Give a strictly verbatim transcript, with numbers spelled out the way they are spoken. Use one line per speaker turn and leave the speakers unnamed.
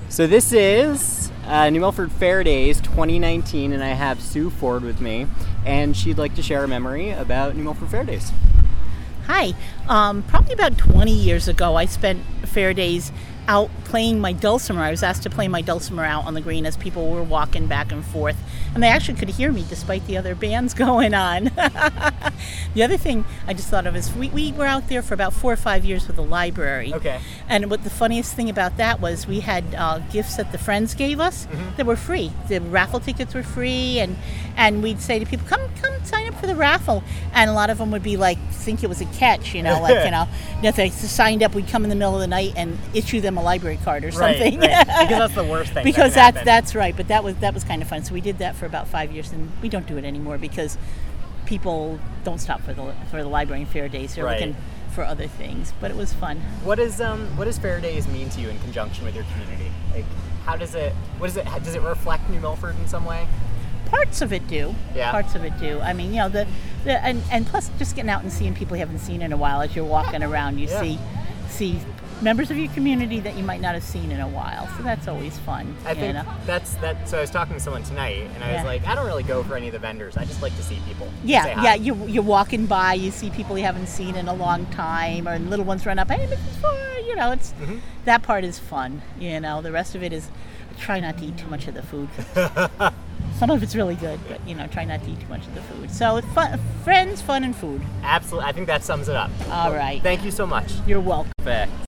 So this is uh, New Milford Fair Days twenty nineteen, and I have Sue Ford with me, and she'd like to share a memory about New Milford Fair Days.
Hi. Um, probably about twenty years ago, I spent Fair Days out playing my dulcimer. I was asked to play my dulcimer out on the green as people were walking back and forth. And they actually could hear me despite the other bands going on. The other thing I just thought of is we, we were out there for about four or five years with the library.
Okay.
And what the funniest thing about that was we had uh, gifts that the friends gave us
Mm-hmm.
that were free. The raffle tickets were free, and, and we'd say to people, come come sign up for the raffle. And a lot of them would be like, think it was a catch, you know, like, you know, if they signed up, we'd come in the middle of the night and issue them a library card or something.
Right, right. Because that's the worst thing.
Because
that
that's that's right. But that was that was kind of fun. So we did that for about five years, and we don't do it anymore because people don't stop for the for the library and Fair Days. They're
Right.
looking for other things. But it was fun.
What is um what does Fair Days mean to you in conjunction with your community? Like, how does it? What does it? Does it reflect New Milford in some way?
Parts of it do.
Yeah.
Parts of it do. I mean, you know, the, the and, and plus just getting out and seeing people you haven't seen in a while as you're walking around, you
Yeah.
see see members of your community that you might not have seen in a while. So that's always fun.
I
you
think
know?
that's that. So I was talking to someone tonight, and I was
Yeah.
like, I don't really go for any of the vendors. I just like to see people.
Yeah,
say hi.
yeah. You you're walking by, you see people you haven't seen in a long time, or little ones run up. Hey, Missus Ford, you know, it's
Mhm.
that part is fun. You know, the rest of it is try not to eat too much of the food. Some of it's really good, but you know, try not to eat too much of the food. So it's fun, friends, fun, and food.
Absolutely. I think that sums it up.
All right.
Thank you so much.
You're welcome.
Perfect.